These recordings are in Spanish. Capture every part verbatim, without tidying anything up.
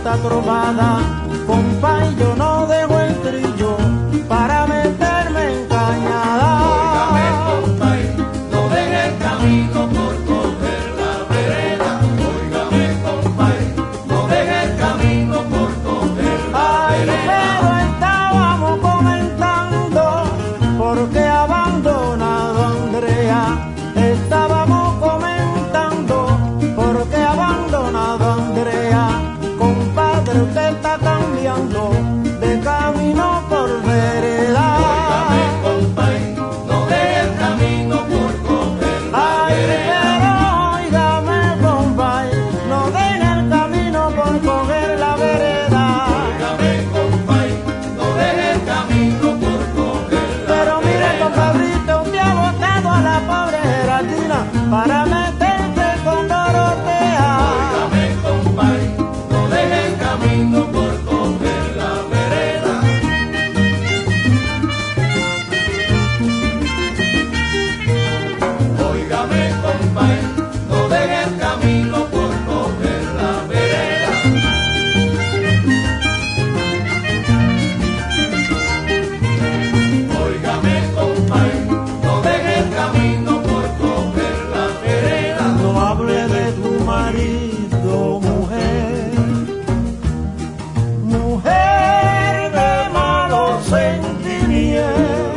esta trovada, compay, yo no dejo el trillo para meterme en cañada. Óigame, compay, no deje el camino por coger la vereda. Óigame, compay, no deje el camino por coger la Ay, vereda. pero estábamos comentando por qué ha abandonado a Andrea. Estábamos comentando por qué ha abandonado a Andrea. Compadre, usted está cambiando de camino por vereda. Óigame, compay, no deje el camino por coger la Ay, vereda. pero óigame, compay, no deje el camino por coger la vereda. Óigame, compay, no deje el camino por coger la Pero mire, vereda. compadrito, usted ha botado a la pobre Geraldina para meterse con Dorotea. Óigame, compay, no deje el camino por coger la vereda. Óigame, compay, no deje el camino por coger la vereda. Óigame, compay, no deje el camino por coger la vereda. No hable de tu marido, mujer, mujer de malos sentimientos.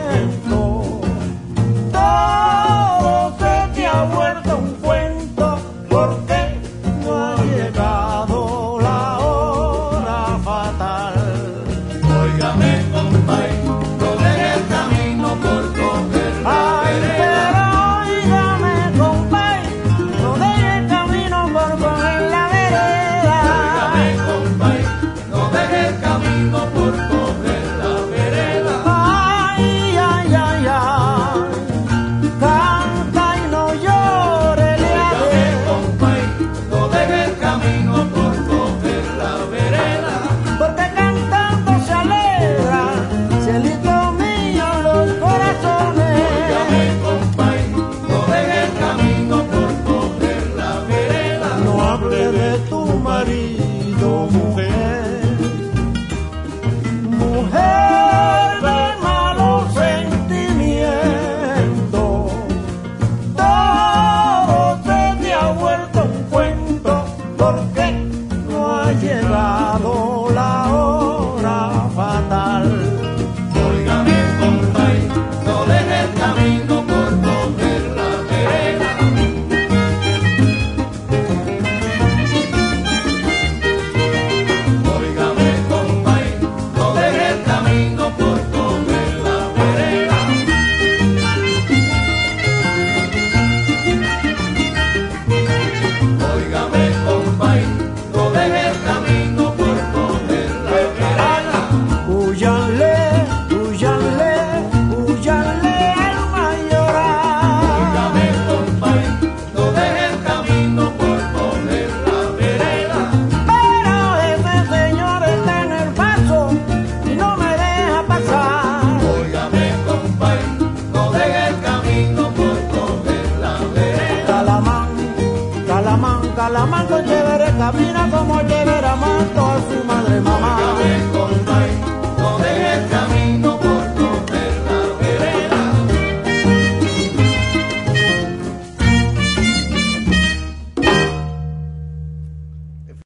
Todo se te ha vuelto un cuento porque no ha llegado la hora fatal. Óigame, compay, no deje el camino por coger la Ay, vereda. pero óigame, compay, no deje el camino por coger la vereda. Óigame, compay, no deje el camino por coger la vereda. Ay, ay, ay, ay, canta y no llore, le Óigame, haré, compay, no deje el camino por coger la vereda. porque cantando se alegra, cielito mío, los corazones. Óigame, compay, no deje el camino por coger la vereda. No hable de tu marido, mujer, mujer de malos sentimientos. Todo se te ha vuelto un cuento porque no ha llegado la hora fatal. Óigame, compay, no deje el camino por coger la vereda. Óigame, compay, no deje el camino por coger la vereda. Óigame, compay, no deje el camino por coger la vereda. Húyanle, húyanle, húyanle al mayoral. Óigame, compay, no deje el camino por coger la vereda. Pero ese señor está en el paso y no me deja pasar. Óigame, compay, no deje el camino por coger la vereda. Calamán, Calamán, Calamán, con chévere camina como yo.